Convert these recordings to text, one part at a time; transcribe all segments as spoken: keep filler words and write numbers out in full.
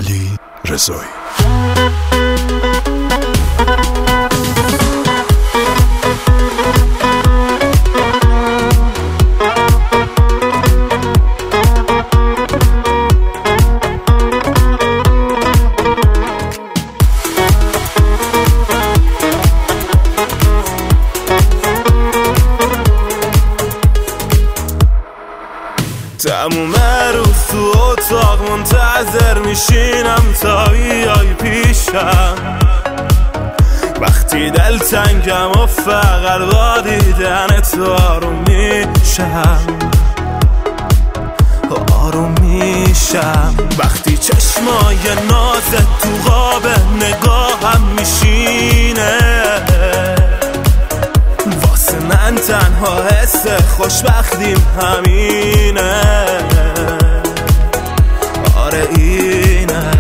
علی رضایی. تموم روز تو اتاق منتظر میشینم تا بیای پیشم، وقتی دلتنگم و فقط با دیدن تو آروم میشم آروم میشم وقتی چشمای نازت تو قاب نگاهم میشینه، واسه من تنها حس خوشبختیم همینه. آره اینه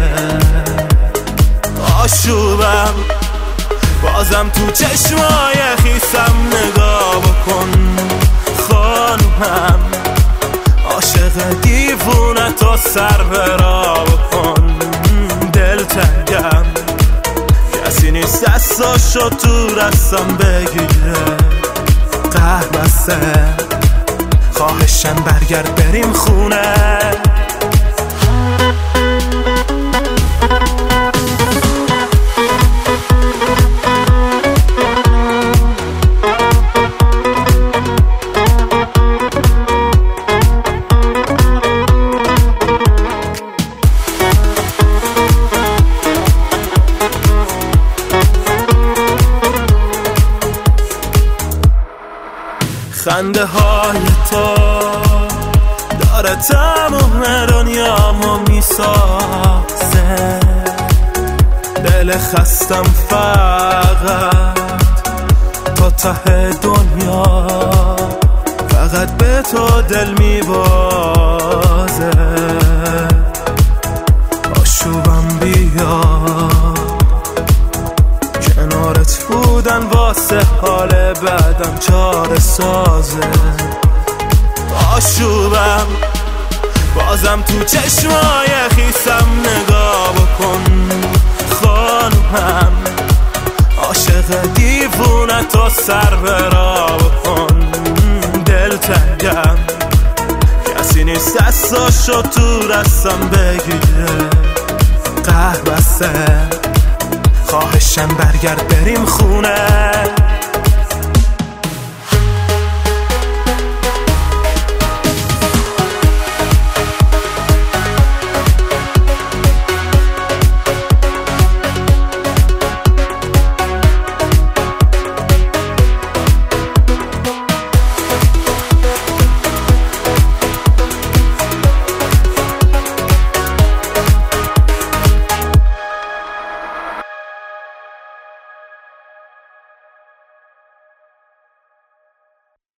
آشوبم بازم تو چشمای خیسم نگاه بکن خانومم، عاشق دیوونه تو سر برا بکن دلتنگم، کسی نیست دستاشو تو دستم بگیره قهوه‌سه، خواهشم برگرد بریم خونه. خنده های تو داره تمام دنیامو میسازه، دل خستم فقط تا ته دنیا، فقط به تو دل میبازه. آشوبم بیا کنارت بودن واسه حال بعدم چاره سازه. آشوبم بازم تو چشمای خیسم نگاه بکن خانومم، عاشق دیوونه تو سر برا بکن دلتنگم، کسی نیست دستاشو تو دستم بگیره قهوه‌سه، خواهشم برگرد بریم خونه.